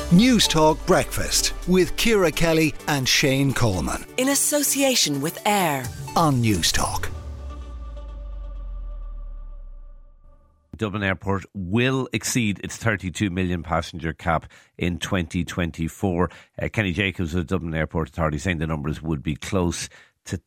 News Talk Breakfast with Ciara Kelly and Shane Coleman. In association with AIR on News Talk. Dublin Airport will exceed its 32 million passenger cap in 2024. Kenny Jacobs of the Dublin Airport Authority saying the numbers would be closer to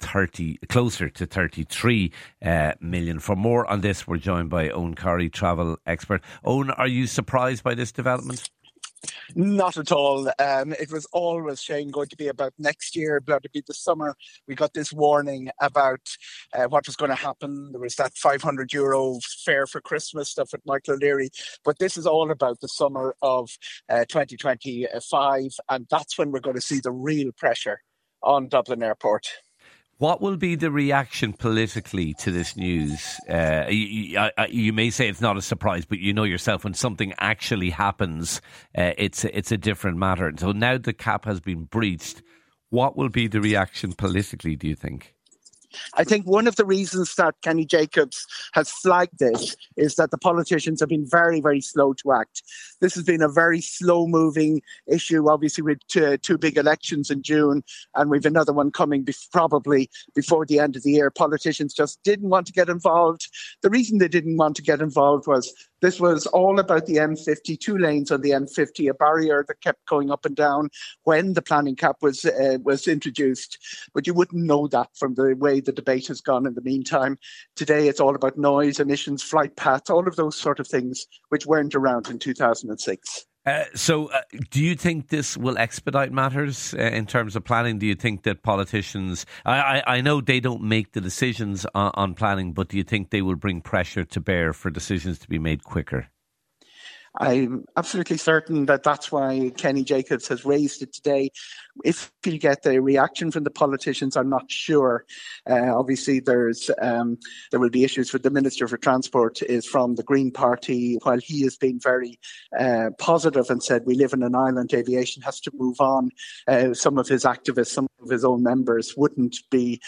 33 million. For more on this, we're joined by Owen Corry, travel expert. Owen, are you surprised by this development? Not at all. It was always, Shane, going to be about next year, about to be the summer. We got this warning about what was going to happen. There was that €500 fare for Christmas stuff at Michael O'Leary. But this is all about the summer of 2025. And that's when we're going to see the real pressure on Dublin Airport. What will be the reaction politically to this news? You may say it's not a surprise, but you know yourself, when something actually happens, it's a different matter. So now the cap has been breached. What will be the reaction politically, do you think? I think one of the reasons that Kenny Jacobs has flagged this is that the politicians have been very, very slow to act. This has been a very slow-moving issue, obviously with two big elections in June, and we've another one coming probably before the end of the year. Politicians just didn't want to get involved. The reason they didn't want to get involved was this was all about the M50, 2 lanes on the M50, a barrier that kept going up and down when the planning cap was introduced. But you wouldn't know that from the way the debate has gone in the meantime. Today it's all about noise, emissions, flight paths, all of those sort of things which weren't around in 2006. So do you think this will expedite matters in terms of planning? Do you think that politicians, I know they don't make the decisions on planning, but do you think they will bring pressure to bear for decisions to be made quicker? I'm absolutely certain that that's why Kenny Jacobs has raised it today. If he'll get the reaction from the politicians, I'm not sure. Obviously, there will be issues with the Minister for Transport is from the Green Party. While he has been very positive and said we live in an island, aviation has to move on. Some of his activists, some of his own members would be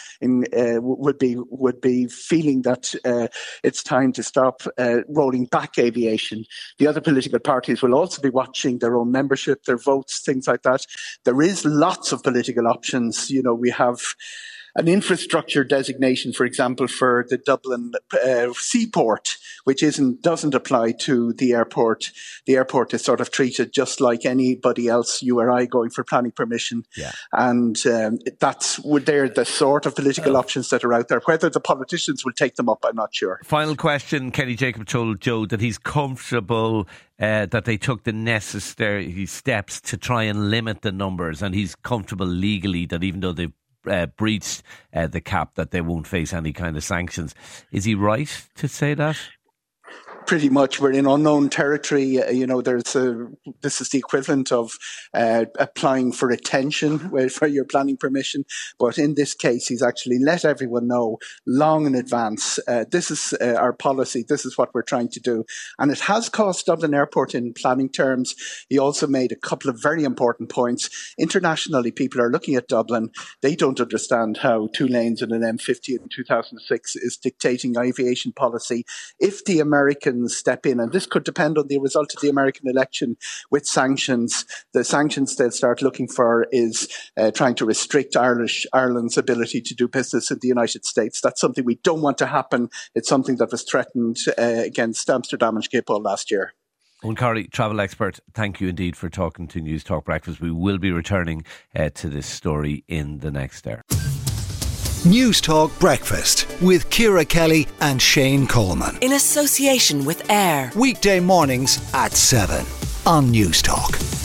feeling that it's time to stop rolling back aviation. The other political parties will also be watching their own membership, their votes, things like that. There is lots of political options. You know, we have an infrastructure designation, for example, for the Dublin seaport, which doesn't apply to the airport. The airport is sort of treated just like anybody else, you or I, going for planning permission. Yeah. And they're the sort of political options that are out there. Whether the politicians will take them up, I'm not sure. Final question. Kenny Jacob told Joe that he's comfortable that they took the necessary steps to try and limit the numbers, and he's comfortable legally that even though they've breached the cap, that they won't face any kind of sanctions. Is he right to say that? Pretty much, we're in unknown territory. This is the equivalent of applying for retention for your planning permission. But in this case, he's actually let everyone know long in advance. This is our policy. This is what we're trying to do. And it has cost Dublin Airport in planning terms. He also made a couple of very important points. Internationally, people are looking at Dublin. They don't understand how 2 lanes in an M50 in 2006 is dictating aviation policy. If the Americans step in, and this could depend on the result of the American election with sanctions. The sanctions they'll start looking for is trying to restrict Ireland's ability to do business in the United States. That's something we don't want to happen. It's something that was threatened against Amsterdam and Schiphol last year. Owen Corry, travel expert, thank you indeed for talking to News Talk Breakfast. We will be returning to this story in the next hour. News Talk Breakfast with Ciara Kelly and Shane Coleman. In association with AIR. Weekday mornings at 7 on News Talk.